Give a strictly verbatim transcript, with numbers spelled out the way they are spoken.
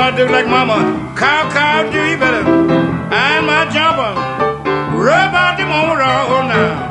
I do like mama. Cow, cow, do you better. And my jumper, rub out the motor now.